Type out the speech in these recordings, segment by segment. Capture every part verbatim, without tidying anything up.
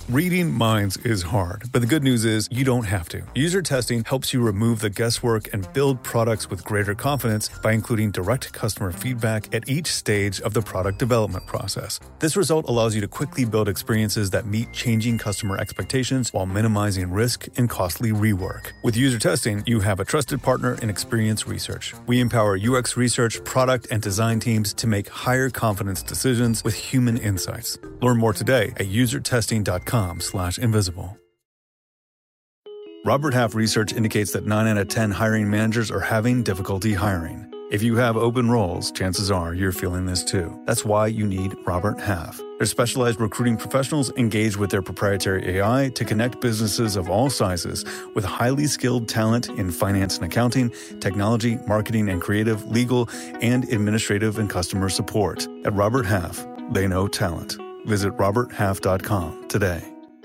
Reading minds is hard, but the good news is you don't have to. User testing helps you remove the guesswork and build products with greater confidence by including direct customer feedback at each stage of the product development process. This result allows you to quickly build experiences that meet changing customer expectations while minimizing risk and costly rework. With user testing, you have a trusted partner in Experience Research. We empower U X research, product, and design teams to make higher confidence decisions with human insights. Learn more today at user testing dot com slash invisible. Robert Half research indicates that nine out of ten hiring managers are having difficulty hiring. If you have open roles, chances are you're feeling this too. That's why you need Robert Half. Their specialized recruiting professionals engage with their proprietary A I to connect businesses of all sizes with highly skilled talent in finance and accounting, technology, marketing and creative, legal, and administrative and customer support. At Robert Half, they know talent. Visit robert half dot com today.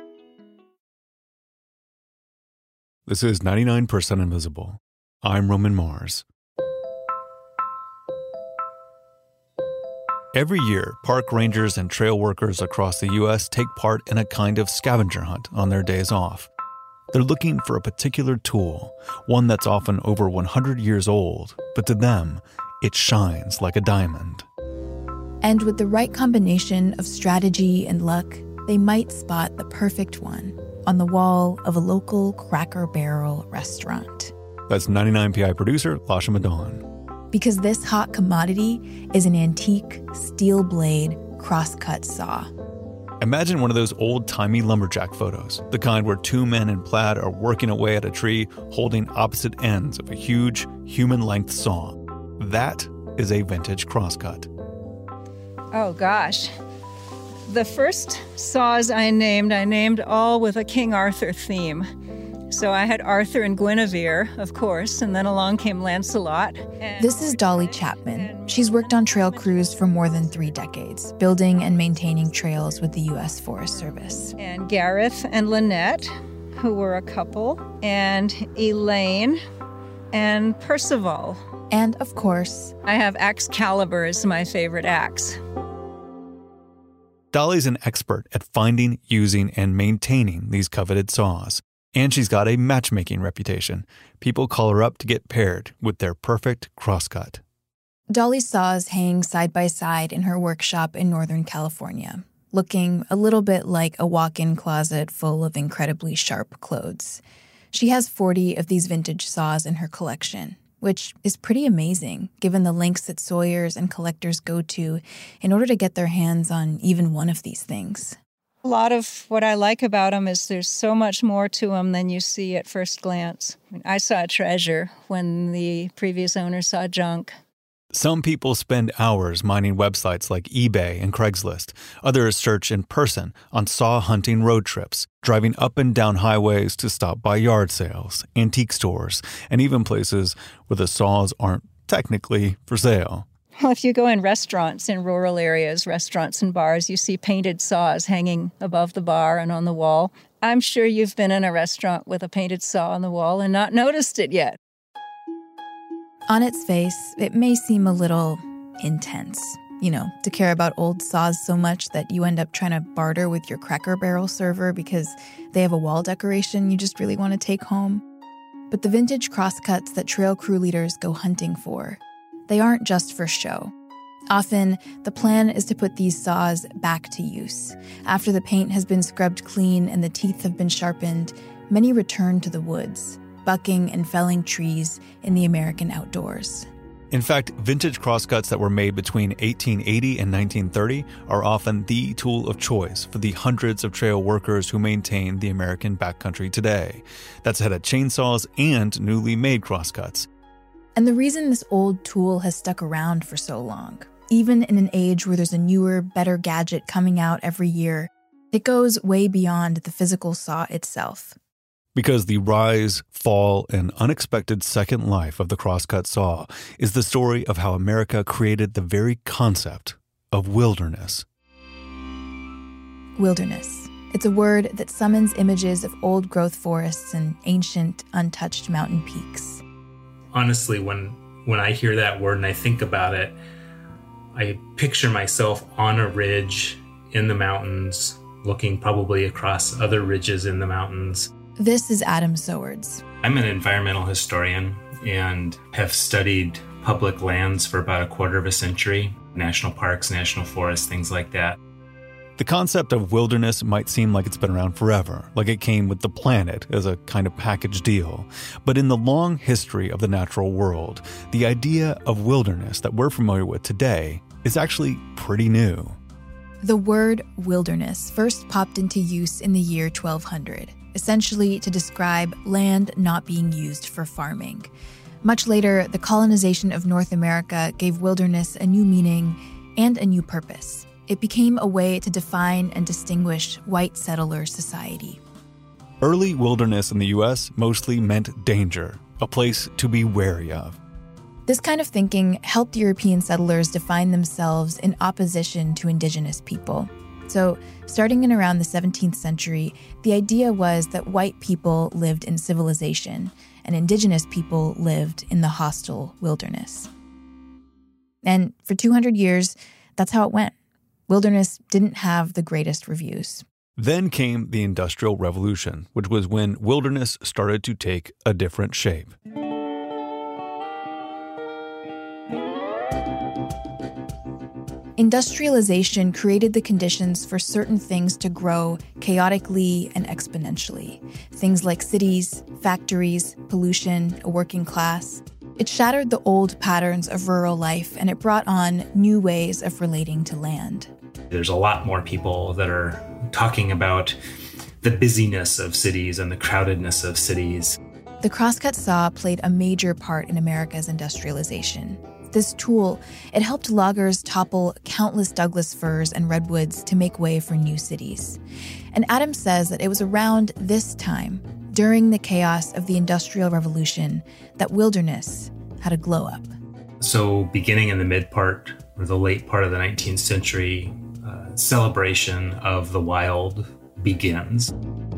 This is ninety-nine percent Invisible. I'm Roman Mars. Every year, park rangers and trail workers across the U S take part in a kind of scavenger hunt on their days off. They're looking for a particular tool, one that's often over one hundred years old, but to them, it shines like a diamond. And with the right combination of strategy and luck, they might spot the perfect one on the wall of a local Cracker Barrel restaurant. That's ninety-nine P I producer Lasha Madon. Because this hot commodity is an antique steel blade crosscut saw. Imagine one of those old-timey lumberjack photos, the kind where two men in plaid are working away at a tree holding opposite ends of a huge, human-length saw. That is a vintage crosscut. Oh, gosh. The first saws I named, I named all with a King Arthur theme. So I had Arthur and Guinevere, of course, and then along came Lancelot. This is Dolly Chapman. She's worked on trail crews for more than three decades, building and maintaining trails with the U S Forest Service. And Gareth and Lynette, who were a couple, and Elaine and Percival. And, of course, I have Excalibur as my favorite axe. Dolly's an expert at finding, using, and maintaining these coveted saws. And she's got a matchmaking reputation. People call her up to get paired with their perfect crosscut. Dolly's saws hang side by side in her workshop in Northern California, looking a little bit like a walk-in closet full of incredibly sharp clothes. She has forty of these vintage saws in her collection, which is pretty amazing given the lengths that sawyers and collectors go to in order to get their hands on even one of these things. A lot of what I like about them is there's so much more to them than you see at first glance. I mean, I saw a treasure when the previous owner saw junk. Some people spend hours mining websites like eBay and Craigslist. Others search in person on saw hunting road trips, driving up and down highways to stop by yard sales, antique stores, and even places where the saws aren't technically for sale. Well, if you go in restaurants in rural areas, restaurants and bars, you see painted saws hanging above the bar and on the wall. I'm sure you've been in a restaurant with a painted saw on the wall and not noticed it yet. On its face, it may seem a little intense, you know, to care about old saws so much that you end up trying to barter with your Cracker Barrel server because they have a wall decoration you just really want to take home. But the vintage crosscuts that trail crew leaders go hunting for, they aren't just for show. Often, the plan is to put these saws back to use. After the paint has been scrubbed clean and the teeth have been sharpened, many return to the woods, bucking and felling trees in the American outdoors. In fact, vintage crosscuts that were made between eighteen eighty and nineteen thirty are often the tool of choice for the hundreds of trail workers who maintain the American backcountry today. That's ahead of chainsaws and newly made crosscuts. And the reason this old tool has stuck around for so long, even in an age where there's a newer, better gadget coming out every year, it goes way beyond the physical saw itself. Because the rise, fall, and unexpected second life of the crosscut saw is the story of how America created the very concept of wilderness. Wilderness. It's a word that summons images of old-growth forests and ancient, untouched mountain peaks. Honestly, when when I hear that word and I think about it, I picture myself on a ridge in the mountains looking probably across other ridges in the mountains. This is Adam Sowards. I'm an environmental historian and have studied public lands for about a quarter of a century, national parks, national forests, things like that. The concept of wilderness might seem like it's been around forever, like it came with the planet as a kind of package deal. But in the long history of the natural world, the idea of wilderness that we're familiar with today is actually pretty new. The word wilderness first popped into use in the year twelve hundred, essentially to describe land not being used for farming. Much later, the colonization of North America gave wilderness a new meaning and a new purpose. It became a way to define and distinguish white settler society. Early wilderness in the U S mostly meant danger, a place to be wary of. This kind of thinking helped European settlers define themselves in opposition to indigenous people. So, starting in around the seventeenth century, the idea was that white people lived in civilization and indigenous people lived in the hostile wilderness. And for two hundred years, that's how it went. Wilderness didn't have the greatest reviews. Then came the Industrial Revolution, which was when wilderness started to take a different shape. Industrialization created the conditions for certain things to grow chaotically and exponentially. Things like cities, factories, pollution, a working class. It shattered the old patterns of rural life, and it brought on new ways of relating to land. There's a lot more people that are talking about the busyness of cities and the crowdedness of cities. The crosscut saw played a major part in America's industrialization. This tool, it helped loggers topple countless Douglas firs and redwoods to make way for new cities. And Adams says that it was around this time, during the chaos of the Industrial Revolution, that wilderness had a glow up. So beginning in the mid part or the late part of the nineteenth century, uh, celebration of the wild begins.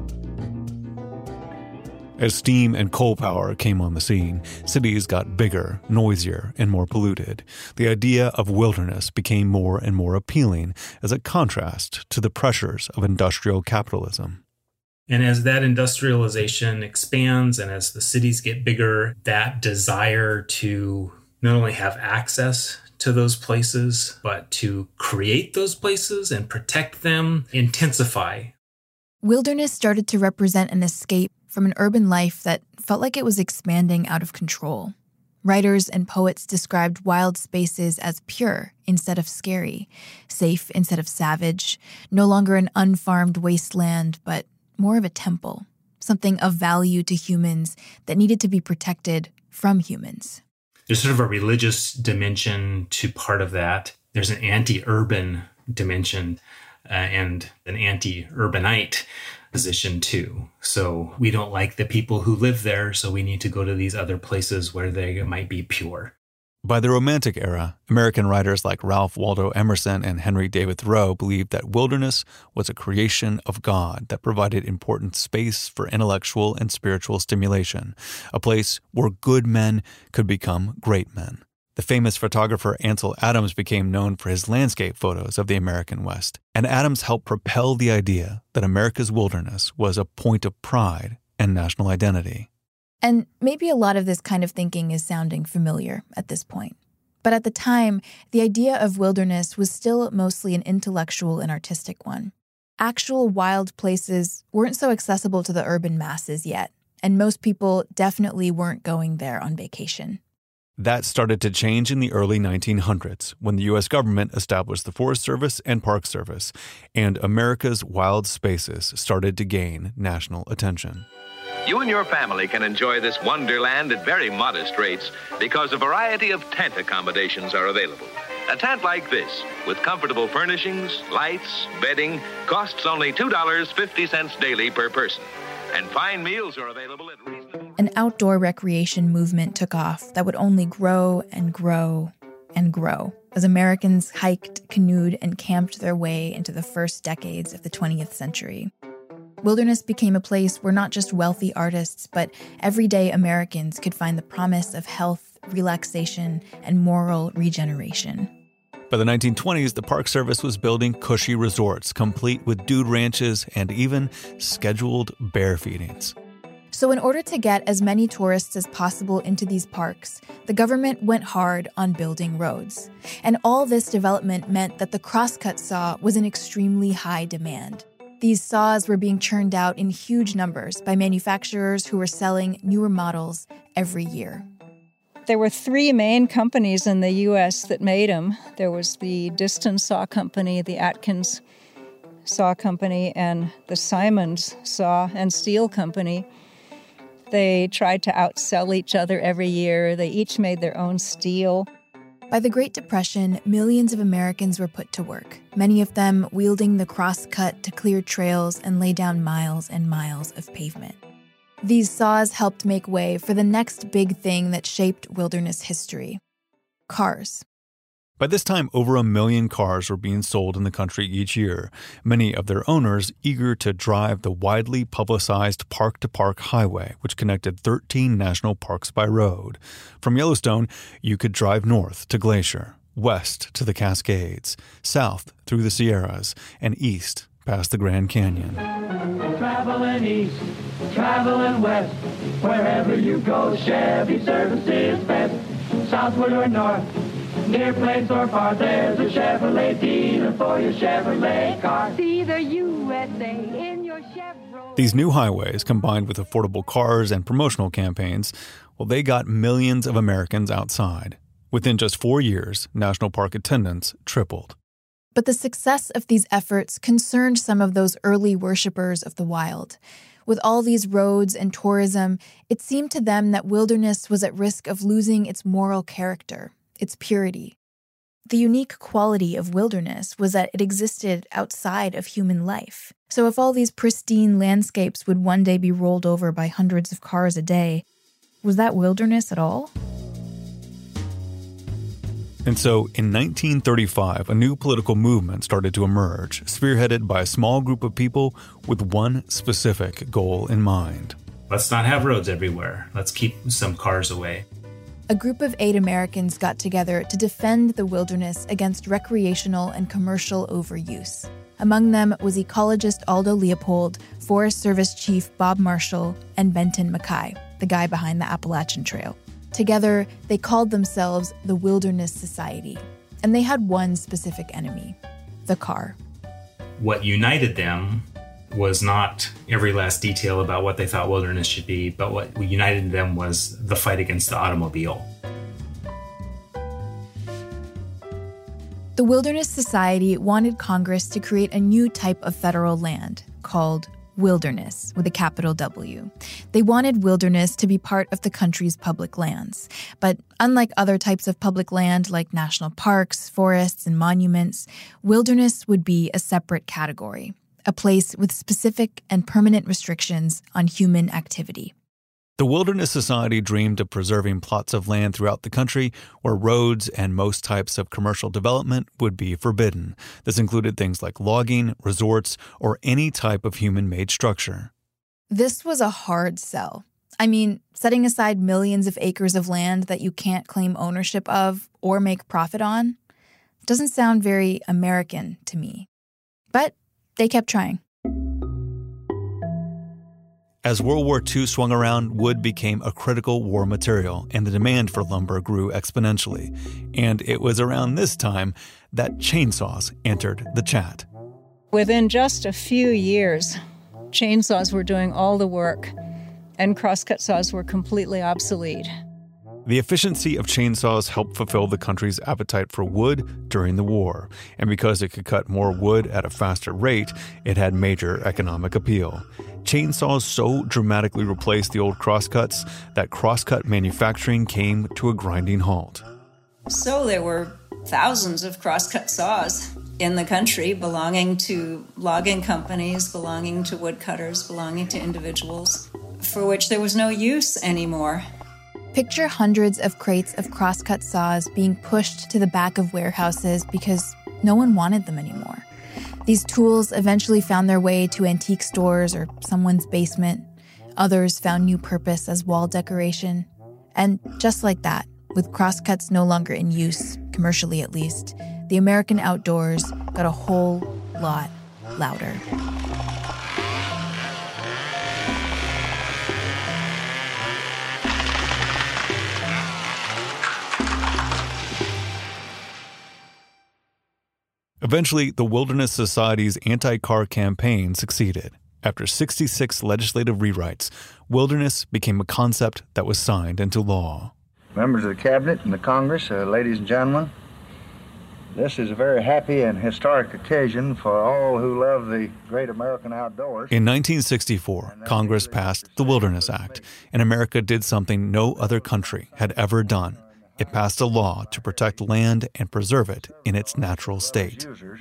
As steam and coal power came on the scene, cities got bigger, noisier, and more polluted. The idea of wilderness became more and more appealing as a contrast to the pressures of industrial capitalism. And as that industrialization expands and as the cities get bigger, that desire to not only have access to those places, but to create those places and protect them intensify. Wilderness started to represent an escape from an urban life that felt like it was expanding out of control. Writers and poets described wild spaces as pure instead of scary, safe instead of savage, no longer an unfarmed wasteland, but more of a temple, something of value to humans that needed to be protected from humans. There's sort of a religious dimension to part of that. There's an anti-urban dimension uh, and an anti-urbanite position too. So we don't like the people who live there, so we need to go to these other places where they might be pure. By the Romantic era, American writers like Ralph Waldo Emerson and Henry David Thoreau believed that wilderness was a creation of God that provided important space for intellectual and spiritual stimulation, a place where good men could become great men. The famous photographer Ansel Adams became known for his landscape photos of the American West, and Adams helped propel the idea that America's wilderness was a point of pride and national identity. And maybe a lot of this kind of thinking is sounding familiar at this point. But at the time, the idea of wilderness was still mostly an intellectual and artistic one. Actual wild places weren't so accessible to the urban masses yet, and most people definitely weren't going there on vacation. That started to change in the early nineteen hundreds when the U S government established the Forest Service and Park Service, and America's wild spaces started to gain national attention. You and your family can enjoy this wonderland at very modest rates because a variety of tent accommodations are available. A tent like this, with comfortable furnishings, lights, bedding, costs only two dollars and fifty cents daily per person. And fine meals are available at reasonable... An outdoor recreation movement took off that would only grow and grow and grow as Americans hiked, canoed, and camped their way into the first decades of the twentieth century. Wilderness became a place where not just wealthy artists, but everyday Americans could find the promise of health, relaxation, and moral regeneration. By the nineteen twenties, the Park Service was building cushy resorts, complete with dude ranches and even scheduled bear feedings. So in order to get as many tourists as possible into these parks, the government went hard on building roads. And all this development meant that the crosscut saw was in extremely high demand. These saws were being churned out in huge numbers by manufacturers who were selling newer models every year. There were three main companies in the U S that made them. There was the Diston Saw Company, the Atkins Saw Company, and the Simons Saw and Steel Company. They tried to outsell each other every year. They each made their own steel. By the Great Depression, millions of Americans were put to work, many of them wielding the crosscut to clear trails and lay down miles and miles of pavement. These saws helped make way for the next big thing that shaped wilderness history: cars. By this time, over a million cars were being sold in the country each year, many of their owners eager to drive the widely publicized Park-to-Park Highway, which connected thirteen national parks by road. From Yellowstone, you could drive north to Glacier, west to the Cascades, south through the Sierras, and east past the Grand Canyon. Traveling east, traveling west, wherever you go, Chevy service is best. Southward or north, near place or far, there's a Chevrolet dealer for your Chevrolet car. See the U S A in your Chevrolet. These new highways, combined with affordable cars and promotional campaigns, well, they got millions of Americans outside. Within just four years, national park attendance tripled. But the success of these efforts concerned some of those early worshipers of the wild. With all these roads and tourism, it seemed to them that wilderness was at risk of losing its moral character, its purity. The unique quality of wilderness was that it existed outside of human life. So if all these pristine landscapes would one day be rolled over by hundreds of cars a day, was that wilderness at all? And so, in nineteen thirty-five, a new political movement started to emerge, spearheaded by a small group of people with one specific goal in mind. Let's not have roads everywhere. Let's keep some cars away. A group of eight Americans got together to defend the wilderness against recreational and commercial overuse. Among them was ecologist Aldo Leopold, Forest Service Chief Bob Marshall, and Benton Mackay, the guy behind the Appalachian Trail. Together, they called themselves the Wilderness Society, and they had one specific enemy: the car. What united them was not every last detail about what they thought wilderness should be, but what united them was the fight against the automobile. The Wilderness Society wanted Congress to create a new type of federal land called wilderness, with a capital W. They wanted wilderness to be part of the country's public lands. But unlike other types of public land like national parks, forests, and monuments, wilderness would be a separate category, a place with specific and permanent restrictions on human activity. The Wilderness Society dreamed of preserving plots of land throughout the country where roads and most types of commercial development would be forbidden. This included things like logging, resorts, or any type of human-made structure. This was a hard sell. I mean, setting aside millions of acres of land that you can't claim ownership of or make profit on doesn't sound very American to me. But they kept trying. As World War Two swung around, wood became a critical war material, and the demand for lumber grew exponentially. And it was around this time that chainsaws entered the chat. Within just a few years, chainsaws were doing all the work, and crosscut saws were completely obsolete. The efficiency of chainsaws helped fulfill the country's appetite for wood during the war, and because it could cut more wood at a faster rate, it had major economic appeal. Chainsaws so dramatically replaced the old crosscuts that crosscut manufacturing came to a grinding halt. So there were thousands of crosscut saws in the country belonging to logging companies, belonging to woodcutters, belonging to individuals, for which there was no use anymore. Picture hundreds of crates of crosscut saws being pushed to the back of warehouses because no one wanted them anymore. These tools eventually found their way to antique stores or someone's basement. Others found new purpose as wall decoration. And just like that, with crosscuts no longer in use, commercially at least, the American outdoors got a whole lot louder. Eventually, the Wilderness Society's anti-car campaign succeeded. After sixty-six legislative rewrites, wilderness became a concept that was signed into law. Members of the Cabinet and the Congress, uh, ladies and gentlemen, this is a very happy and historic occasion for all who love the great American outdoors. In nineteen sixty-four, Congress passed the Wilderness Act, and America did something no other country had ever done. It passed a law to protect land and preserve it in its natural state.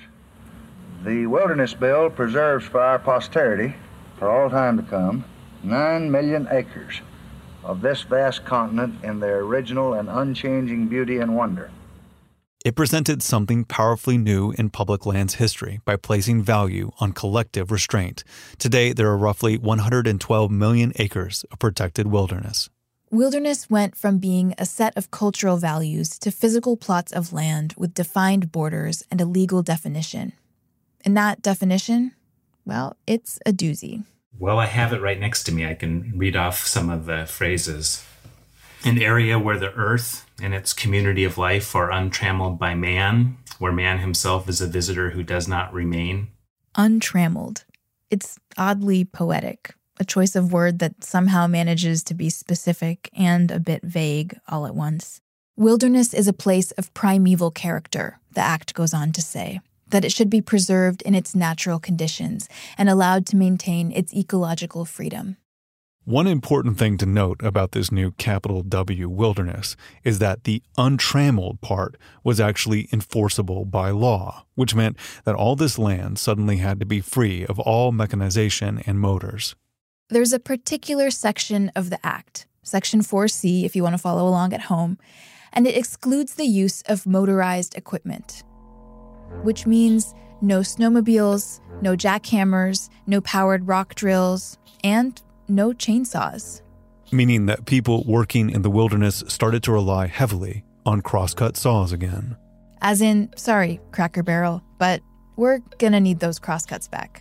The Wilderness Bill preserves for our posterity, for all time to come, nine million acres of this vast continent in their original and unchanging beauty and wonder. It presented something powerfully new in public lands history by placing value on collective restraint. Today, there are roughly one hundred twelve million acres of protected wilderness. Wilderness went from being a set of cultural values to physical plots of land with defined borders and a legal definition. And that definition, well, it's a doozy. Well, I have it right next to me. I can read off some of the phrases. An area where the earth and its community of life are untrammeled by man, where man himself is a visitor who does not remain. Untrammeled. It's oddly poetic, a choice of word that somehow manages to be specific and a bit vague all at once. Wilderness is a place of primeval character, the Act goes on to say, that it should be preserved in its natural conditions and allowed to maintain its ecological freedom. One important thing to note about this new capital W wilderness is that the untrammeled part was actually enforceable by law, which meant that all this land suddenly had to be free of all mechanization and motors. There's a particular section of the Act, Section four C if you want to follow along at home, and it excludes the use of motorized equipment, which means no snowmobiles, no jackhammers, no powered rock drills, and no chainsaws. Meaning that people working in the wilderness started to rely heavily on crosscut saws again. As in, sorry, Cracker Barrel, but we're gonna need those crosscuts back.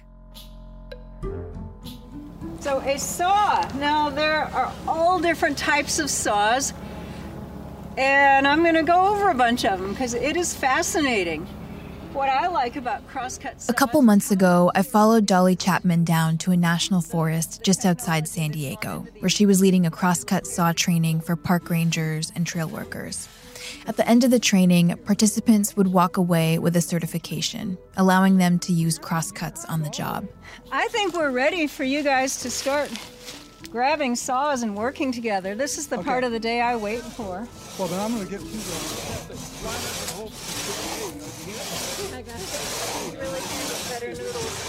So a saw. Now there are all different types of saws, and I'm going to go over a bunch of them because it is fascinating. What I like about crosscut saws... A couple months ago, I followed Dolly Chapman down to a national forest just outside San Diego, where she was leading a crosscut saw training for park rangers and trail workers. At the end of the training, participants would walk away with a certification, allowing them to use crosscuts on the job. I think we're ready for you guys to start grabbing saws and working together. This is the okay. part of the day I wait for. Well, then I'm going to get to the... I got it. Really better noodles.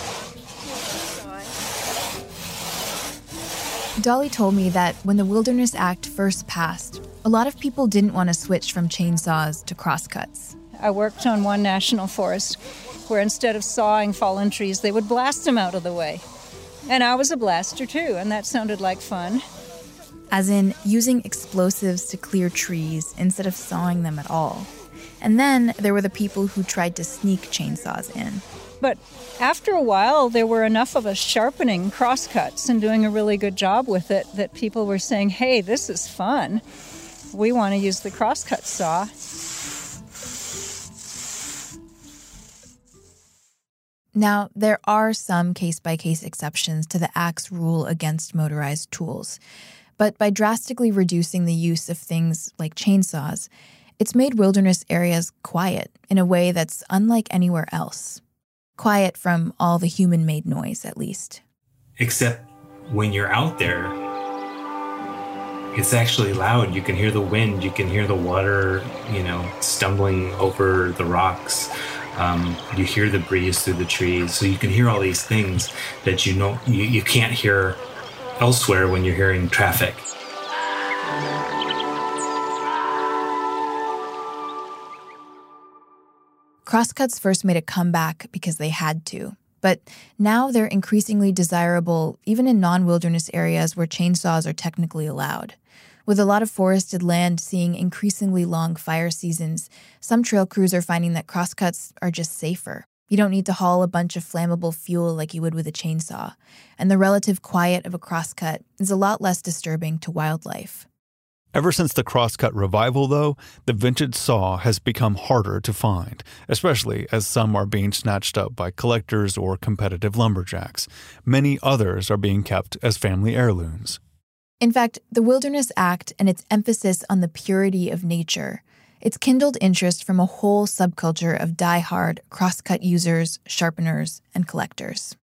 Dolly told me that when the Wilderness Act first passed, a lot of people didn't want to switch from chainsaws to crosscuts. I worked on one national forest where instead of sawing fallen trees, they would blast them out of the way. And I was a blaster too, and that sounded like fun. As in using explosives to clear trees instead of sawing them at all. And then there were the people who tried to sneak chainsaws in. But after a while, there were enough of us sharpening crosscuts and doing a really good job with it that people were saying, hey, this is fun. We want to use the crosscut saw. Now, there are some case-by-case exceptions to the Act's rule against motorized tools. But by drastically reducing the use of things like chainsaws, it's made wilderness areas quiet in a way that's unlike anywhere else. Quiet from all the human-made noise, at least. Except when you're out there, it's actually loud. You can hear the wind. You can hear the water, you know, stumbling over the rocks. Um, you hear the breeze through the trees. So you can hear all these things that you know you, you can't hear elsewhere when you're hearing traffic. Crosscuts first made a comeback because they had to, but now they're increasingly desirable even in non-wilderness areas where chainsaws are technically allowed. With a lot of forested land seeing increasingly long fire seasons, some trail crews are finding that crosscuts are just safer. You don't need to haul a bunch of flammable fuel like you would with a chainsaw, and the relative quiet of a crosscut is a lot less disturbing to wildlife. Ever since the crosscut revival, though, the vintage saw has become harder to find, especially as some are being snatched up by collectors or competitive lumberjacks. Many others are being kept as family heirlooms. In fact, the Wilderness Act and its emphasis on the purity of nature, it's kindled interest from a whole subculture of die-hard crosscut users, sharpeners, and collectors.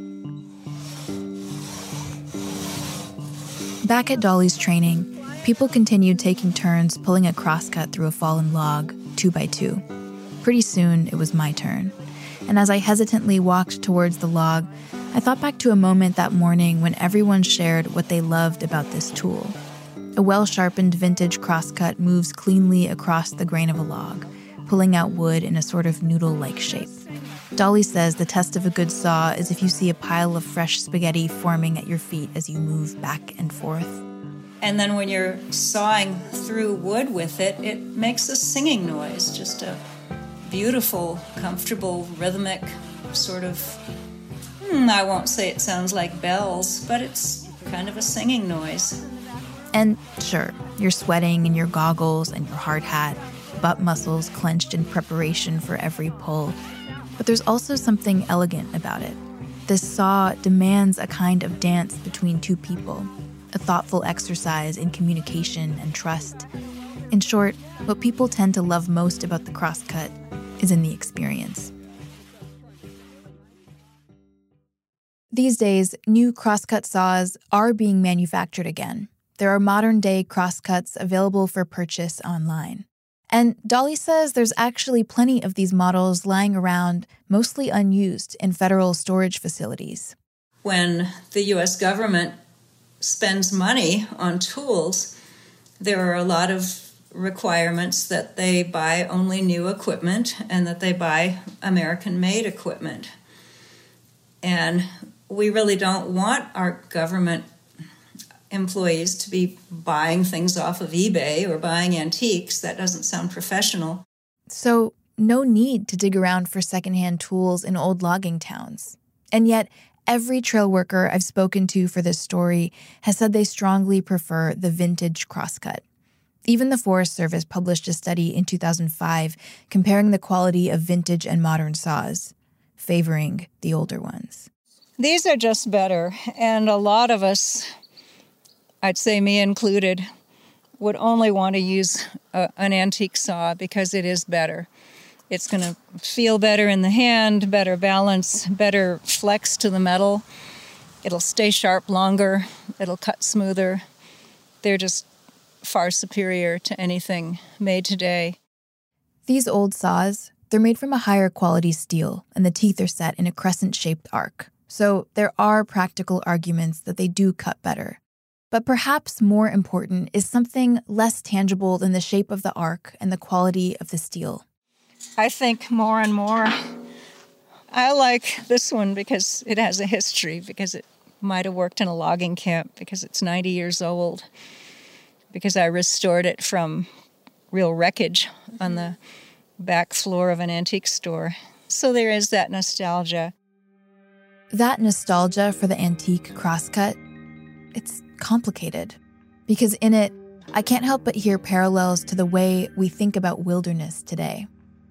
Back at Dolly's training, people continued taking turns pulling a crosscut through a fallen log, two by two. Pretty soon, it was my turn. And as I hesitantly walked towards the log, I thought back to a moment that morning when everyone shared what they loved about this tool. A well-sharpened vintage crosscut moves cleanly across the grain of a log, pulling out wood in a sort of noodle-like shape. Dolly says the test of a good saw is if you see a pile of fresh spaghetti forming at your feet as you move back and forth. And then when you're sawing through wood with it, it makes a singing noise, just a beautiful, comfortable, rhythmic sort of, hmm, I won't say it sounds like bells, but it's kind of a singing noise. And sure, you're sweating in your goggles and your hard hat, butt muscles clenched in preparation for every pull. But there's also something elegant about it. This saw demands a kind of dance between two people, a thoughtful exercise in communication and trust. In short, what people tend to love most about the crosscut is in the experience. These days, new crosscut saws are being manufactured again. There are modern-day crosscuts available for purchase online. And Dolly says there's actually plenty of these models lying around, mostly unused, in federal storage facilities. When the U S government spends money on tools, there are a lot of requirements that they buy only new equipment and that they buy American-made equipment. And we really don't want our government employees to be buying things off of eBay or buying antiques. That doesn't sound professional. So no need to dig around for secondhand tools in old logging towns. And yet, every trail worker I've spoken to for this story has said they strongly prefer the vintage crosscut. Even the Forest Service published a study in two thousand five comparing the quality of vintage and modern saws, favoring the older ones. These are just better, and a lot of us, I'd say me included, would only want to use a, an antique saw because it is better. It's going to feel better in the hand, better balance, better flex to the metal. It'll stay sharp longer. It'll cut smoother. They're just far superior to anything made today. These old saws, they're made from a higher quality steel, and the teeth are set in a crescent-shaped arc. So there are practical arguments that they do cut better. But perhaps more important is something less tangible than the shape of the arc and the quality of the steel. I think more and more I like this one because it has a history, because it might have worked in a logging camp, because it's ninety years old, because I restored it from real wreckage on the back floor of an antique store. So there is that nostalgia. That nostalgia for the antique crosscut, it's complicated, because in it, I can't help but hear parallels to the way we think about wilderness today.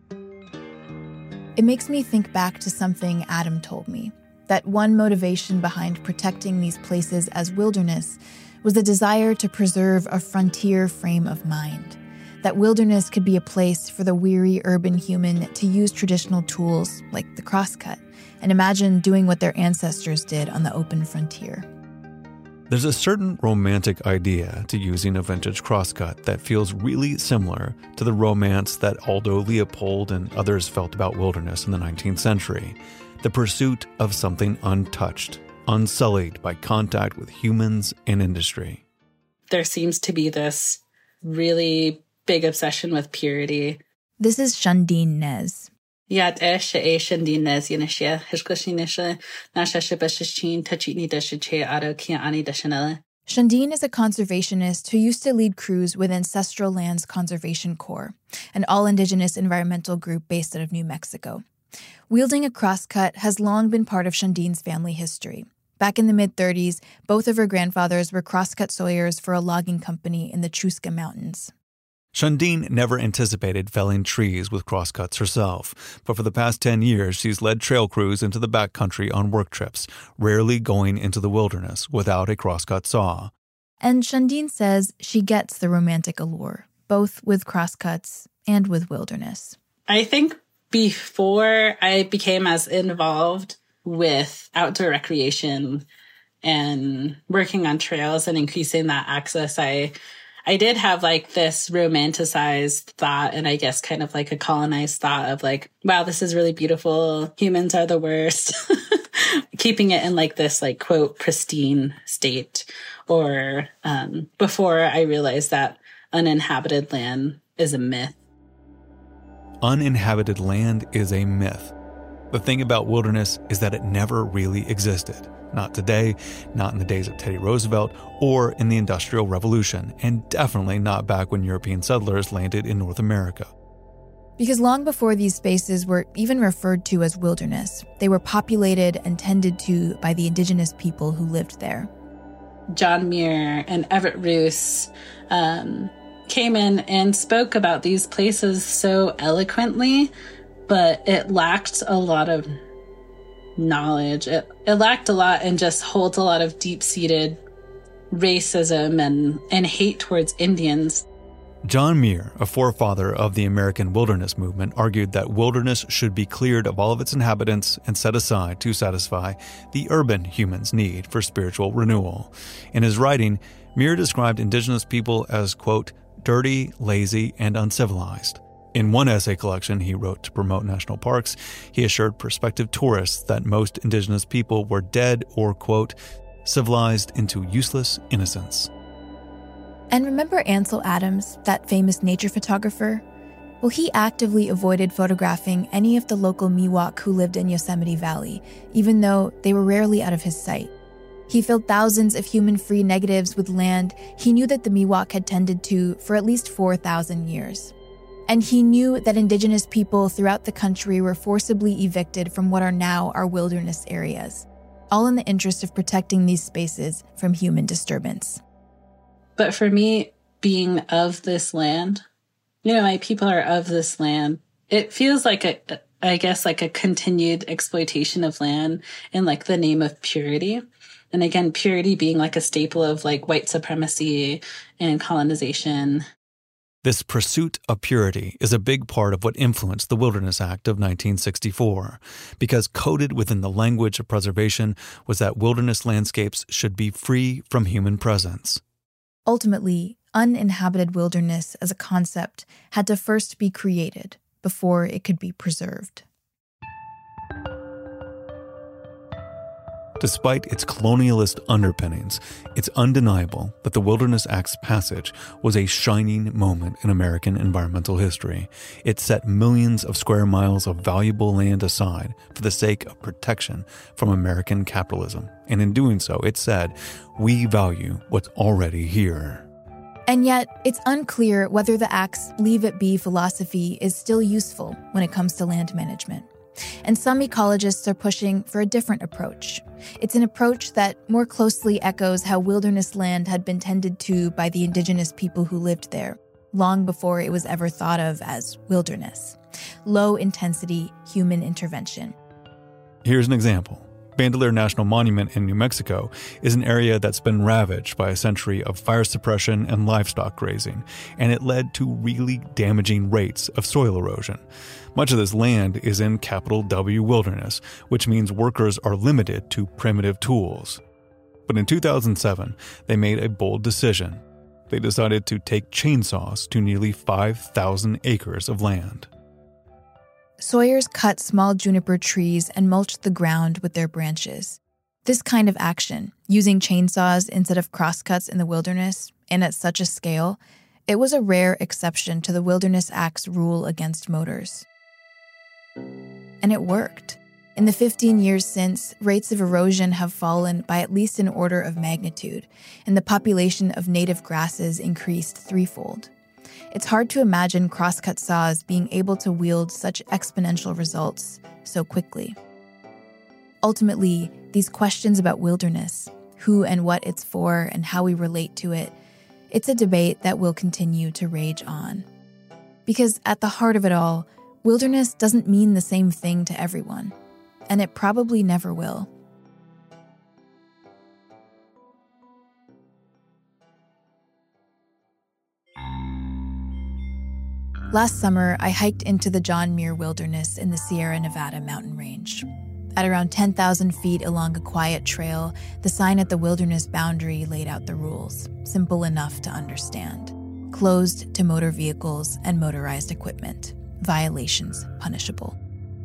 It makes me think back to something Adam told me, that one motivation behind protecting these places as wilderness was the desire to preserve a frontier frame of mind, that wilderness could be a place for the weary urban human to use traditional tools like the crosscut and imagine doing what their ancestors did on the open frontier. There's a certain romantic idea to using a vintage crosscut that feels really similar to the romance that Aldo Leopold and others felt about wilderness in the nineteenth century. The pursuit of something untouched, unsullied by contact with humans and industry. There seems to be this really big obsession with purity. This is Shundeen Nez. Yeah, es e Shundeen Nez Yanishia, Hishklashinisha, Nasha Beshichin, Tachini Deshiche, Ado Kia Ani Deshanella. Shundeen is a conservationist who used to lead crews with Ancestral Lands Conservation Corps, an all-indigenous environmental group based out of New Mexico. Wielding a crosscut has long been part of Shundeen's family history. Back in the mid-thirties, both of her grandfathers were crosscut sawyers for a logging company in the Chusca Mountains. Shundeen never anticipated felling trees with crosscuts herself, but for the past ten years, she's led trail crews into the backcountry on work trips, rarely going into the wilderness without a crosscut saw. And Shundeen says she gets the romantic allure, both with crosscuts and with wilderness. I think before I became as involved with outdoor recreation and working on trails and increasing that access, I I did have like this romanticized thought, and I guess kind of like a colonized thought of like, wow, this is really beautiful. Humans are the worst. Keeping it in like this like quote pristine state. Or um, before I realized that uninhabited land is a myth. Uninhabited land is a myth. The thing about wilderness is that it never really existed. Not today, not in the days of Teddy Roosevelt, or in the Industrial Revolution, and definitely not back when European settlers landed in North America. Because long before these spaces were even referred to as wilderness, they were populated and tended to by the indigenous people who lived there. John Muir and Everett Roos um, came in and spoke about these places so eloquently, but it lacked a lot of knowledge. It, it lacked a lot and just holds a lot of deep-seated racism and, and hate towards Indians. John Muir, a forefather of the American wilderness movement, argued that wilderness should be cleared of all of its inhabitants and set aside to satisfy the urban human's need for spiritual renewal. In his writing, Muir described indigenous people as, quote, dirty, lazy, and uncivilized. In one essay collection he wrote to promote national parks, he assured prospective tourists that most indigenous people were dead or, quote, civilized into useless innocence. And remember Ansel Adams, that famous nature photographer? Well, he actively avoided photographing any of the local Miwok who lived in Yosemite Valley, even though they were rarely out of his sight. He filled thousands of human-free negatives with land he knew that the Miwok had tended to for at least four thousand years. And he knew that indigenous people throughout the country were forcibly evicted from what are now our wilderness areas, all in the interest of protecting these spaces from human disturbance. But for me, being of this land, you know, my people are of this land, it feels like a, I guess, like a continued exploitation of land in like the name of purity. And again, purity being like a staple of like white supremacy and colonization. This pursuit of purity is a big part of what influenced the Wilderness Act of nineteen sixty-four, because coded within the language of preservation was that wilderness landscapes should be free from human presence. Ultimately, uninhabited wilderness as a concept had to first be created before it could be preserved. Despite its colonialist underpinnings, it's undeniable that the Wilderness Act's passage was a shining moment in American environmental history. It set millions of square miles of valuable land aside for the sake of protection from American capitalism. And in doing so, it said, we value what's already here. And yet, it's unclear whether the Act's leave it be philosophy is still useful when it comes to land management. And some ecologists are pushing for a different approach. It's an approach that more closely echoes how wilderness land had been tended to by the indigenous people who lived there, long before it was ever thought of as wilderness. Low-intensity human intervention. Here's an example. Bandelier National Monument in New Mexico is an area that's been ravaged by a century of fire suppression and livestock grazing, and it led to really damaging rates of soil erosion. Much of this land is in capital W wilderness, which means workers are limited to primitive tools. But in two thousand seven, they made a bold decision. They decided to take chainsaws to nearly five thousand acres of land. Sawyers cut small juniper trees and mulched the ground with their branches. This kind of action, using chainsaws instead of crosscuts in the wilderness, and at such a scale, it was a rare exception to the Wilderness Act's rule against motors. And it worked. In the fifteen years since, rates of erosion have fallen by at least an order of magnitude, and the population of native grasses increased threefold. It's hard to imagine crosscut saws being able to wield such exponential results so quickly. Ultimately, these questions about wilderness, who and what it's for and how we relate to it, it's a debate that will continue to rage on. Because at the heart of it all, wilderness doesn't mean the same thing to everyone, and it probably never will. Last summer, I hiked into the John Muir Wilderness in the Sierra Nevada mountain range. At around ten thousand feet along a quiet trail, the sign at the wilderness boundary laid out the rules, simple enough to understand. Closed to motor vehicles and motorized equipment. Violations punishable.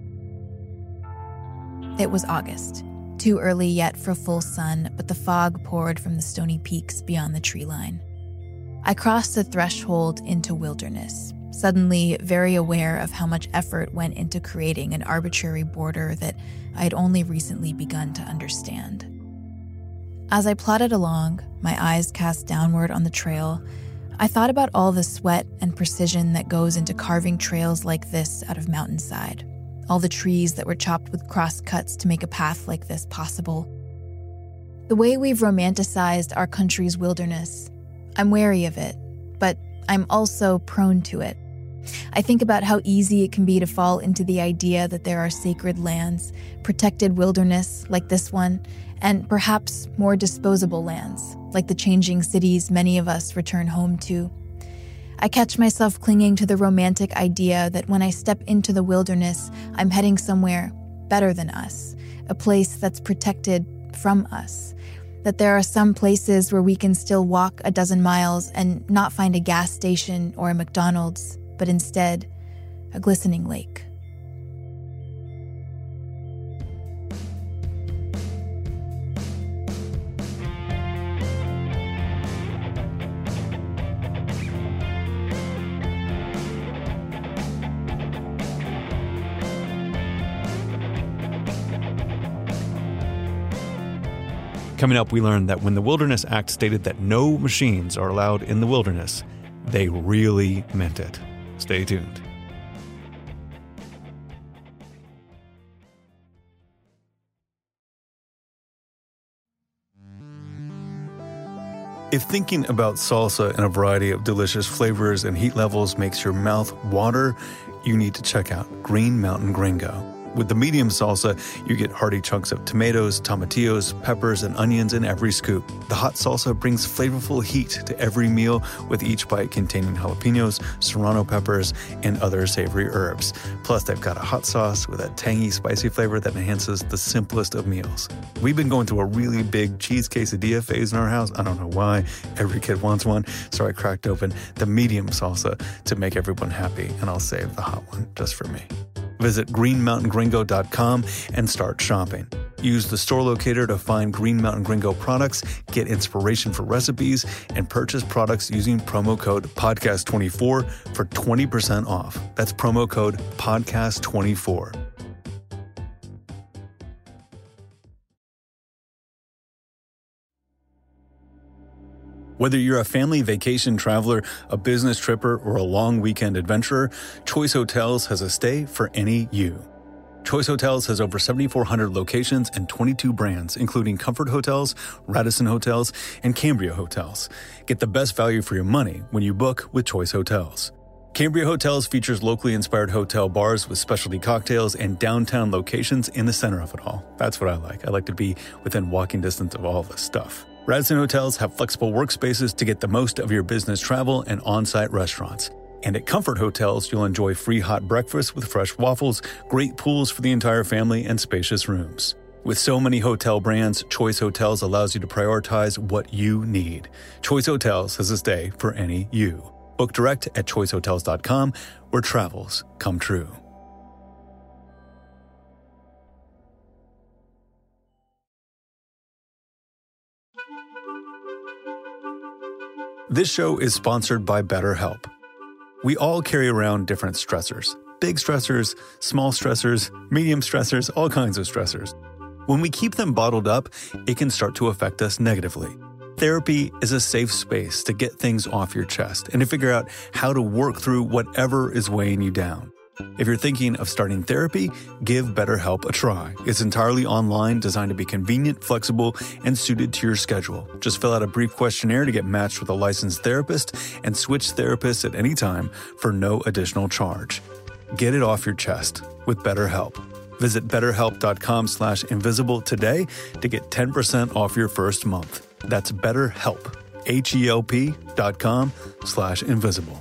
It was August. Too early yet for full sun, but the fog poured from the stony peaks beyond the tree line. I crossed the threshold into wilderness, suddenly very aware of how much effort went into creating an arbitrary border that I had only recently begun to understand. As I plodded along, my eyes cast downward on the trail, I thought about all the sweat and precision that goes into carving trails like this out of mountainside, all the trees that were chopped with crosscuts to make a path like this possible. The way we've romanticized our country's wilderness, I'm wary of it, but I'm also prone to it. I think about how easy it can be to fall into the idea that there are sacred lands, protected wilderness like this one, and perhaps more disposable lands, like the changing cities many of us return home to. I catch myself clinging to the romantic idea that when I step into the wilderness, I'm heading somewhere better than us, a place that's protected from us. That there are some places where we can still walk a dozen miles and not find a gas station or a McDonald's, but instead, a glistening lake. Coming up, we learned that when the Wilderness Act stated that no machines are allowed in the wilderness, they really meant it. Stay tuned. If thinking about salsa in a variety of delicious flavors and heat levels makes your mouth water, you need to check out Green Mountain Gringo. With the medium salsa, you get hearty chunks of tomatoes, tomatillos, peppers, and onions in every scoop. The hot salsa brings flavorful heat to every meal, with each bite containing jalapenos, serrano peppers, and other savory herbs. Plus, they've got a hot sauce with a tangy, spicy flavor that enhances the simplest of meals. We've been going through a really big cheese quesadilla phase in our house. I don't know why. Every kid wants one, so I cracked open the medium salsa to make everyone happy, and I'll save the hot one just for me. Visit green mountain gringo dot com and start shopping. Use the store locator to find Green Mountain Gringo products, get inspiration for recipes, and purchase products using promo code podcast twenty-four for twenty percent off. That's promo code podcast twenty-four. Whether you're a family vacation traveler, a business tripper, or a long weekend adventurer, Choice Hotels has a stay for any you. Choice Hotels has over seventy-four hundred locations and twenty-two brands, including Comfort Hotels, Radisson Hotels, and Cambria Hotels. Get the best value for your money when you book with Choice Hotels. Cambria Hotels features locally inspired hotel bars with specialty cocktails and downtown locations in the center of it all. That's what I like. I like to be within walking distance of all this stuff. Radisson Hotels have flexible workspaces to get the most of your business travel and on-site restaurants. And at Comfort Hotels, you'll enjoy free hot breakfast with fresh waffles, great pools for the entire family, and spacious rooms. With so many hotel brands, Choice Hotels allows you to prioritize what you need. Choice Hotels has a stay for any you. Book direct at choice hotels dot com, where travels come true. This show is sponsored by BetterHelp. We all carry around different stressors. Big stressors, small stressors, medium stressors, all kinds of stressors. When we keep them bottled up, it can start to affect us negatively. Therapy is a safe space to get things off your chest and to figure out how to work through whatever is weighing you down. If you're thinking of starting therapy, give BetterHelp a try. It's entirely online, designed to be convenient, flexible, and suited to your schedule. Just fill out a brief questionnaire to get matched with a licensed therapist and switch therapists at any time for no additional charge. Get it off your chest with BetterHelp. Visit betterhelp.com slash invisible today to get ten percent off your first month. That's BetterHelp, H-E-L-P dot com slash invisible.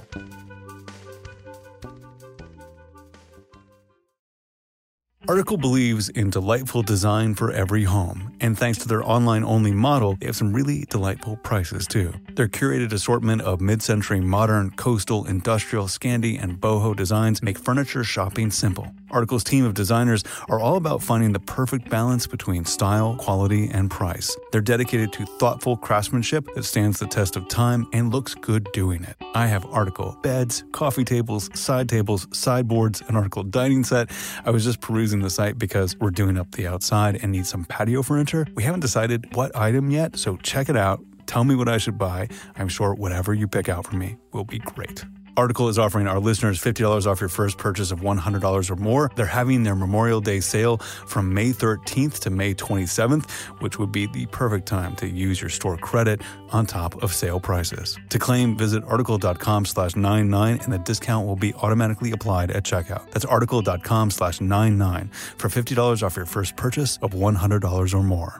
Article believes in delightful design for every home, and thanks to their online-only model, they have some really delightful prices too. Their curated assortment of mid-century modern, coastal, industrial, Scandi, and boho designs make furniture shopping simple. Article's team of designers are all about finding the perfect balance between style, quality, and price. They're dedicated to thoughtful craftsmanship that stands the test of time and looks good doing it. I have Article beds, coffee tables, side tables, sideboards, an Article dining set. I was just perusing the site because we're doing up the outside and need some patio furniture. We haven't decided what item yet, so check it out. Tell me what I should buy. I'm sure whatever you pick out for me will be great. Article is offering our listeners fifty dollars off your first purchase of one hundred dollars or more. They're having their Memorial Day sale from May thirteenth to May twenty-seventh, which would be the perfect time to use your store credit on top of sale prices. To claim, visit article.com slash 99 and the discount will be automatically applied at checkout. That's article.com slash 99 for fifty dollars off your first purchase of one hundred dollars or more.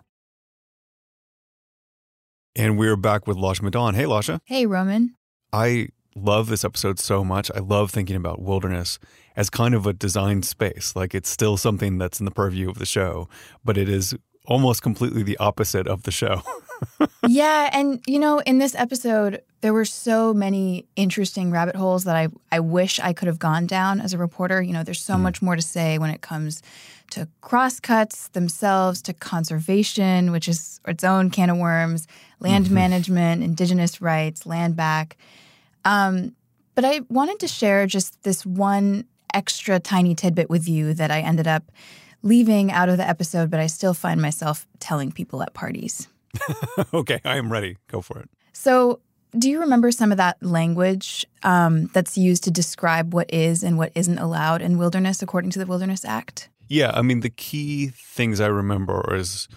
And we're back with Lasha Madan. Hey, Lasha. Hey, Roman. I love this episode so much. I love thinking about wilderness as kind of a design space. Like, it's still something that's in the purview of the show, but it is almost completely the opposite of the show. Yeah, and you know, in this episode, there were so many interesting rabbit holes that I, I wish I could have gone down as a reporter. You know, there's so mm. much more to say when it comes to crosscuts themselves, to conservation, which is its own can of worms, land mm-hmm. management, indigenous rights, land back. Um, but I wanted to share just this one extra tiny tidbit with you that I ended up leaving out of the episode, but I still find myself telling people at parties. Okay, I am ready. Go for it. So do you remember some of that language um, that's used to describe what is and what isn't allowed in wilderness according to the Wilderness Act? Yeah, I mean, the key things I remember is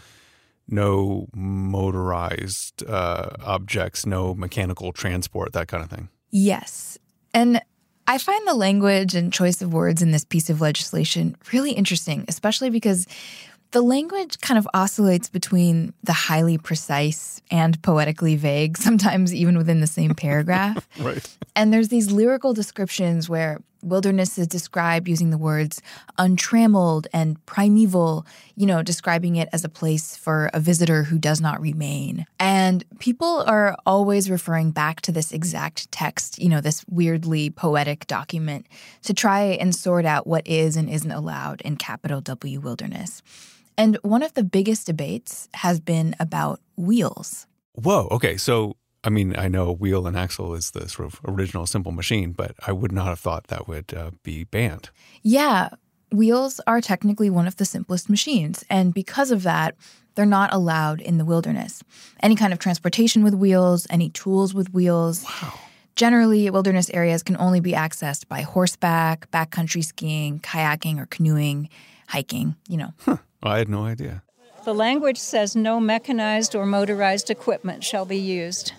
no motorized uh, objects, no mechanical transport, that kind of thing. Yes. And I find the language and choice of words in this piece of legislation really interesting, especially because the language kind of oscillates between the highly precise and poetically vague, sometimes even within the same paragraph. Right. And there's these lyrical descriptions where wilderness is described using the words untrammeled and primeval, you know, describing it as a place for a visitor who does not remain. And people are always referring back to this exact text, you know, this weirdly poetic document to try and sort out what is and isn't allowed in capital W wilderness. And one of the biggest debates has been about wheels. Whoa, okay, so I mean, I know wheel and axle is the sort of original simple machine, but I would not have thought that would uh, be banned. Yeah, wheels are technically one of the simplest machines, and because of that, they're not allowed in the wilderness. Any kind of transportation with wheels, any tools with wheels. Wow. Generally, wilderness areas can only be accessed by horseback, backcountry skiing, kayaking, or canoeing, hiking, you know. Huh. I had no idea. The language says no mechanized or motorized equipment shall be used.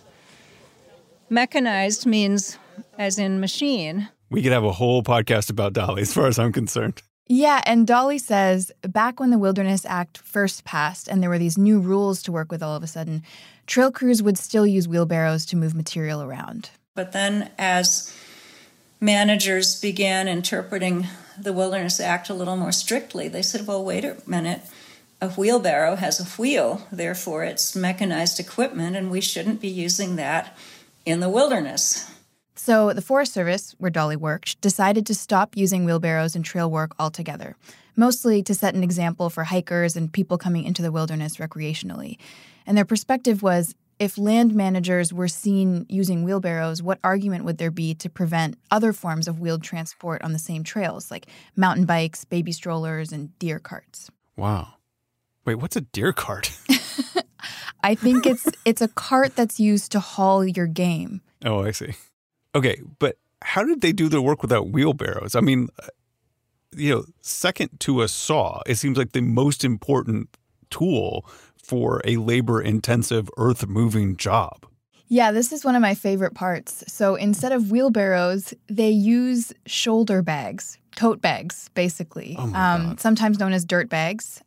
Mechanized means as in machine. We could have a whole podcast about Dolly as far as I'm concerned. Yeah, and Dolly says back when the Wilderness Act first passed and there were these new rules to work with all of a sudden, trail crews would still use wheelbarrows to move material around. But then as managers began interpreting the Wilderness Act a little more strictly, they said, well, wait a minute. A wheelbarrow has a wheel, therefore it's mechanized equipment, and we shouldn't be using that in the wilderness. So the Forest Service, where Dolly worked, decided to stop using wheelbarrows in trail work altogether, mostly to set an example for hikers and people coming into the wilderness recreationally. And their perspective was, if land managers were seen using wheelbarrows, what argument would there be to prevent other forms of wheeled transport on the same trails, like mountain bikes, baby strollers, and deer carts? Wow. Wait, what's a deer cart? I think it's it's a cart that's used to haul your game. Oh, I see. Okay, but how did they do their work without wheelbarrows? I mean, you know, second to a saw, it seems like the most important tool for a labor-intensive, earth-moving job. Yeah, this is one of my favorite parts. So instead of wheelbarrows, they use shoulder bags, tote bags, basically, oh my um, God. sometimes known as dirt bags,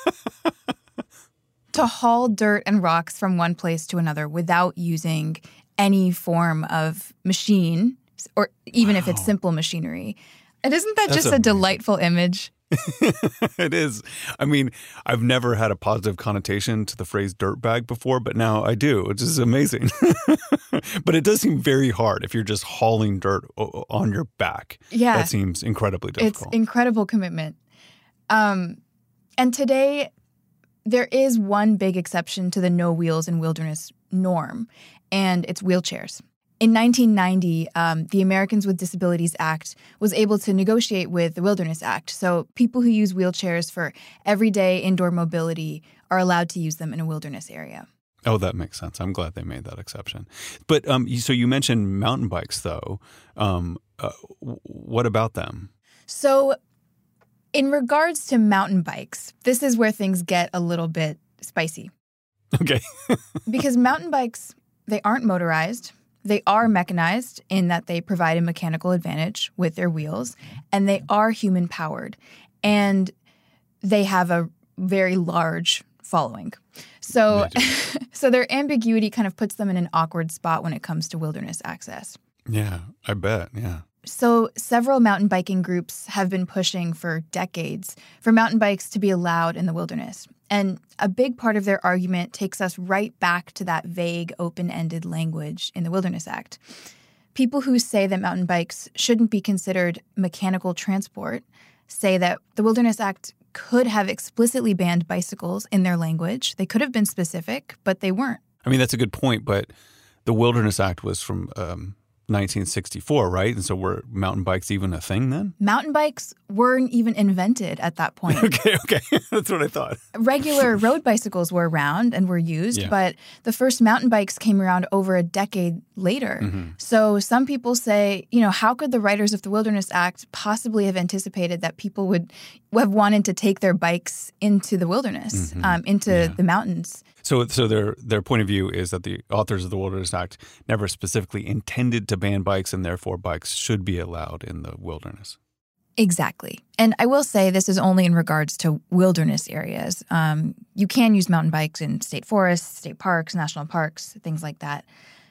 to haul dirt and rocks from one place to another without using any form of machine, or even wow. if it's simple machinery. And isn't that That's just amazing. a delightful image? It is. I mean, I've never had a positive connotation to the phrase dirtbag before, but now I do, which is amazing. But it does seem very hard if you're just hauling dirt on your back. Yeah. That seems incredibly difficult. It's incredible commitment. Um, and today, there is one big exception to the no wheels in wilderness norm, and it's wheelchairs. In nineteen ninety, um, the Americans with Disabilities Act was able to negotiate with the Wilderness Act. So people who use wheelchairs for everyday indoor mobility are allowed to use them in a wilderness area. Oh, that makes sense. I'm glad they made that exception. But um, so you mentioned mountain bikes, though. Um, uh, what about them? So in regards to mountain bikes, this is where things get a little bit spicy. Okay. Because mountain bikes, they aren't motorized. They are mechanized in that they provide a mechanical advantage with their wheels, and they are human-powered, and they have a very large following. So, so their ambiguity kind of puts them in an awkward spot when it comes to wilderness access. Yeah, I bet, yeah. So several mountain biking groups have been pushing for decades for mountain bikes to be allowed in the wilderness. And a big part of their argument takes us right back to that vague, open-ended language in the Wilderness Act. People who say that mountain bikes shouldn't be considered mechanical transport say that the Wilderness Act could have explicitly banned bicycles in their language. They could have been specific, but they weren't. I mean, that's a good point, but the Wilderness Act was from um, nineteen sixty-four, right? And so were mountain bikes even a thing then? Mountain bikes weren't even invented at that point. Okay, okay. That's what I thought. Regular road bicycles were around and were used, yeah. but the first mountain bikes came around over a decade later. Mm-hmm. So some people say, you know, how could the writers of the Wilderness Act possibly have anticipated that people would have wanted to take their bikes into the wilderness, mm-hmm. um, into yeah. the mountains? So so their their point of view is that the authors of the Wilderness Act never specifically intended to ban bikes, and therefore bikes should be allowed in the wilderness. Exactly. And I will say this is only in regards to wilderness areas. Um, you can use mountain bikes in state forests, state parks, national parks, things like that.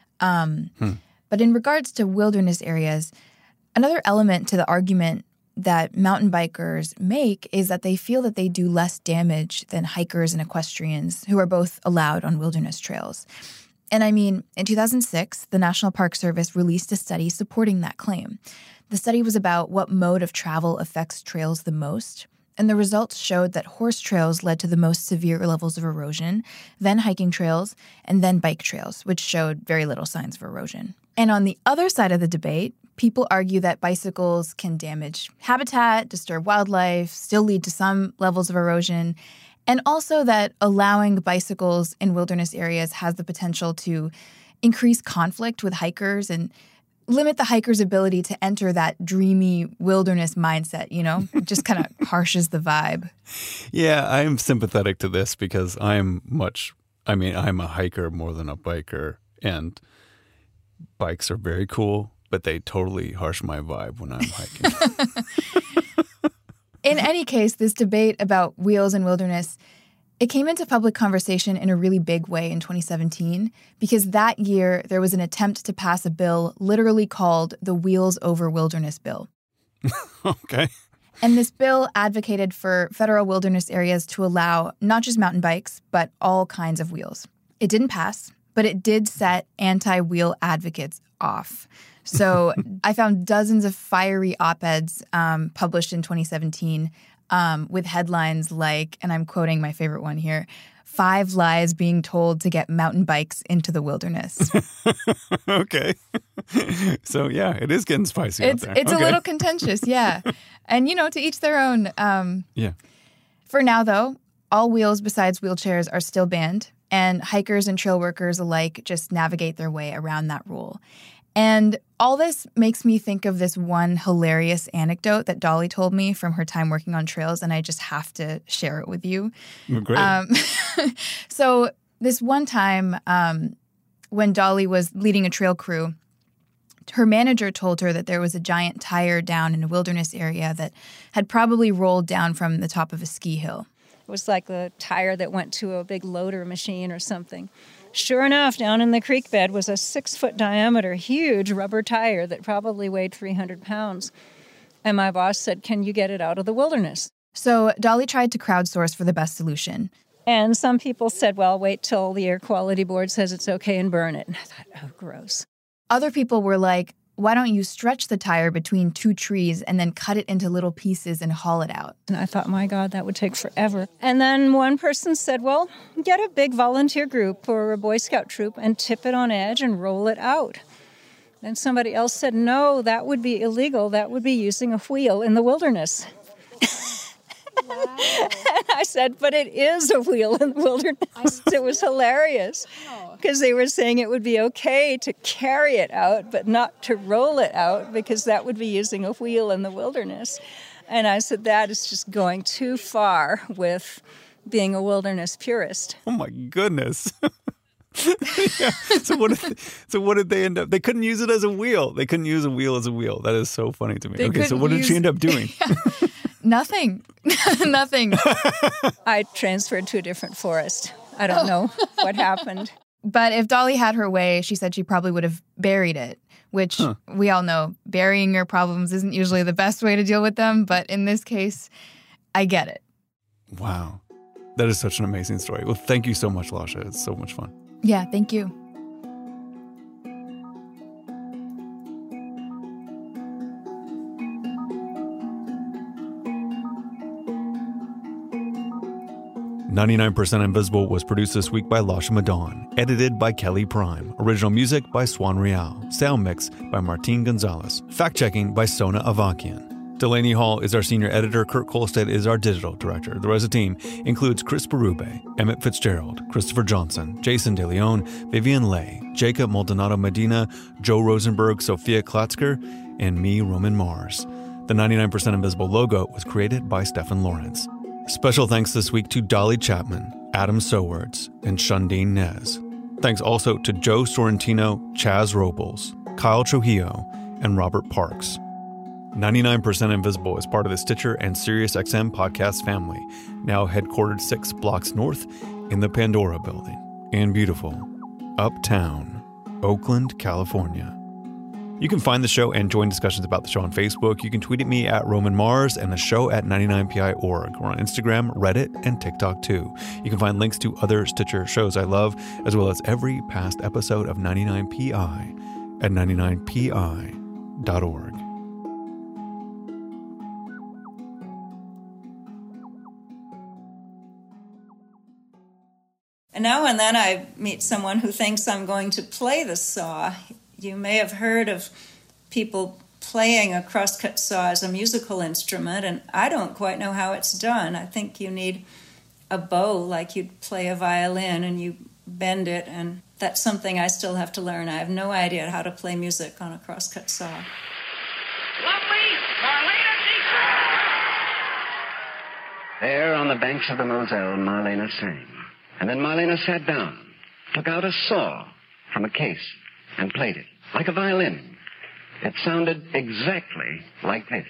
Um, hmm. But in regards to wilderness areas, another element to the argument that mountain bikers make is that they feel that they do less damage than hikers and equestrians who are both allowed on wilderness trails. And I mean, in two thousand six, the National Park Service released a study supporting that claim. The study was about what mode of travel affects trails the most, and the results showed that horse trails led to the most severe levels of erosion, then hiking trails, and then bike trails, which showed very little signs of erosion. And on the other side of the debate, people argue that bicycles can damage habitat, disturb wildlife, still lead to some levels of erosion, and also that allowing bicycles in wilderness areas has the potential to increase conflict with hikers and limit the hiker's ability to enter that dreamy wilderness mindset, you know? It just kind of harshes the vibe. Yeah, I'm sympathetic to this because I'm much, I mean, I'm a hiker more than a biker, and bikes are very cool, but they totally harsh my vibe when I'm hiking. In any case, this debate about wheels in wilderness, it came into public conversation in a really big way in twenty seventeen because that year there was an attempt to pass a bill literally called the Wheels Over Wilderness Bill. Okay. And this bill advocated for federal wilderness areas to allow not just mountain bikes, but all kinds of wheels. It didn't pass, but it did set anti-wheel advocates off. So I found dozens of fiery op-eds um, published in twenty seventeen um, with headlines like, and I'm quoting my favorite one here, five lies being told to get mountain bikes into the wilderness. Okay. So, yeah, it is getting spicy It's, out there. it's okay. a little contentious, yeah. And, you know, to each their own. Um, yeah. For now, though, all wheels besides wheelchairs are still banned, and hikers and trail workers alike just navigate their way around that rule. And all this makes me think of this one hilarious anecdote that Dolly told me from her time working on trails, and I just have to share it with you. Great. Um, so this one time um, when Dolly was leading a trail crew, her manager told her that there was a giant tire down in a wilderness area that had probably rolled down from the top of a ski hill. It was like a tire that went to a big loader machine or something. Sure enough, down in the creek bed was a six-foot diameter, huge rubber tire that probably weighed three hundred pounds. And my boss said, can you get it out of the wilderness? So Dolly tried to crowdsource for the best solution. And some people said, well, wait till the Air Quality Board says it's okay and burn it. And I thought, oh, gross. Other people were like, why don't you stretch the tire between two trees and then cut it into little pieces and haul it out? And I thought, my God, that would take forever. And then one person said, well, get a big volunteer group or a Boy Scout troop and tip it on edge and roll it out. Then somebody else said, no, that would be illegal. That would be using a wheel in the wilderness. Wow. And I said, but it is a wheel in the wilderness. It was hilarious because they were saying it would be okay to carry it out, but not to roll it out because that would be using a wheel in the wilderness. And I said, that is just going too far with being a wilderness purist. Oh, my goodness. Yeah. So what did they, so what did they end up? They couldn't use it as a wheel. They couldn't use a wheel as a wheel. That is so funny to me. They okay, so what did use... she end up doing? Nothing. Nothing. I transferred to a different forest. I don't know what happened. But if Dolly had her way, she said she probably would have buried it, which huh. we all know burying your problems isn't usually the best way to deal with them. But in this case, I get it. Wow. That is such an amazing story. Well, thank you so much, Lasha. It's so much fun. Yeah, thank you. ninety-nine percent Invisible was produced this week by Lasha Madon, edited by Kelly Prime, original music by Swan Real, sound mix by Martin Gonzalez, fact-checking by Sona Avakian. Delaney Hall is our senior editor, Kurt Kolstead is our digital director. The rest of the team includes Chris Berube, Emmett Fitzgerald, Christopher Johnson, Jason DeLeon, Vivian Leigh, Jacob Maldonado Medina, Joe Rosenberg, Sophia Klatzker, and me, Roman Mars. The ninety-nine percent Invisible logo was created by Stefan Lawrence. Special thanks this week to Dolly Chapman, Adam Sowards, and Shundeen Nez. Thanks also to Joe Sorrentino, Chaz Robles, Kyle Trujillo, and Robert Parks. ninety-nine percent Invisible is part of the Stitcher and SiriusXM podcast family, now headquartered six blocks north in the Pandora Building in beautiful Uptown, Oakland, California. You can find the show and join discussions about the show on Facebook. You can tweet at me at Roman Mars and the show at ninety-nine P I dot org. We're on Instagram, Reddit, and TikTok too. You can find links to other Stitcher shows I love, as well as every past episode of ninety-nine P I at ninety-nine P I dot org. And now and then I meet someone who thinks I'm going to play the saw. You may have heard of people playing a crosscut saw as a musical instrument, and I don't quite know how it's done. I think you need a bow like you'd play a violin, and you bend it, and that's something I still have to learn. I have no idea how to play music on a crosscut saw. Lovely Marlena Dietrich! There on the banks of the Moselle, Marlena sang. And then Marlena sat down, took out a saw from a case, and played it, like a violin. It sounded exactly like this.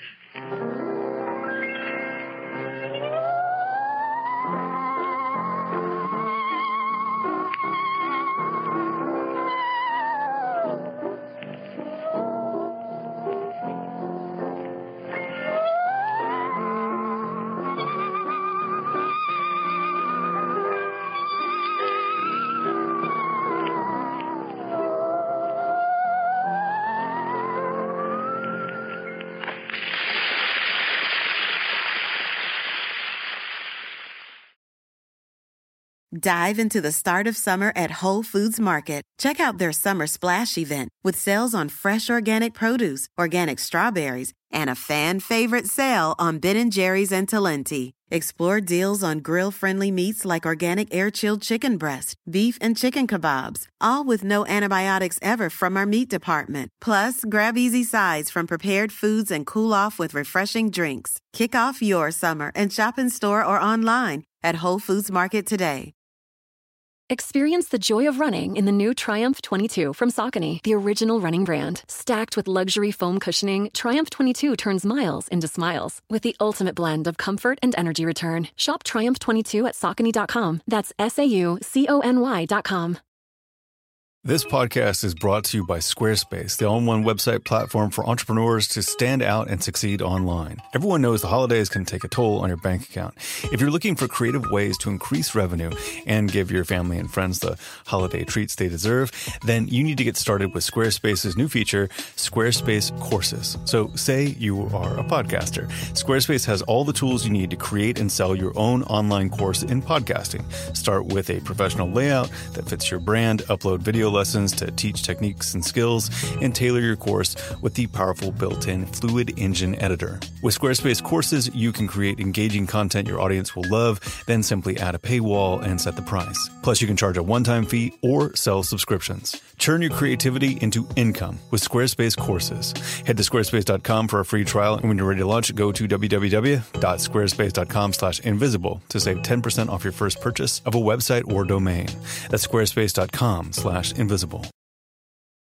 Dive into the start of summer at Whole Foods Market. Check out their Summer Splash event with sales on fresh organic produce, organic strawberries, and a fan-favorite sale on Ben and Jerry's and Talenti. Explore deals on grill-friendly meats like organic air-chilled chicken breast, beef and chicken kebabs, all with no antibiotics ever from our meat department. Plus, grab easy sides from prepared foods and cool off with refreshing drinks. Kick off your summer and shop in store or online at Whole Foods Market today. Experience the joy of running in the new Triumph twenty-two from Saucony, the original running brand. Stacked with luxury foam cushioning, Triumph twenty-two turns miles into smiles with the ultimate blend of comfort and energy return. Shop Triumph twenty-two at Saucony dot com. That's S A U C O N Y dot com. This podcast is brought to you by Squarespace, the all-in-one website platform for entrepreneurs to stand out and succeed online. Everyone knows the holidays can take a toll on your bank account. If you're looking for creative ways to increase revenue and give your family and friends the holiday treats they deserve, then you need to get started with Squarespace's new feature, Squarespace Courses. So say you are a podcaster. Squarespace has all the tools you need to create and sell your own online course in podcasting. Start with a professional layout that fits your brand, upload video lessons to teach techniques and skills, and tailor your course with the powerful built-in Fluid Engine editor. With Squarespace Courses, you can create engaging content your audience will love, then simply add a paywall and set the price. Plus, you can charge a one-time fee or sell subscriptions. Turn your creativity into income with Squarespace Courses. Head to squarespace dot com for a free trial, and when you're ready to launch, go to w w w dot squarespace dot com slash invisible to save ten percent off your first purchase of a website or domain. That's squarespace dot com slash invisible.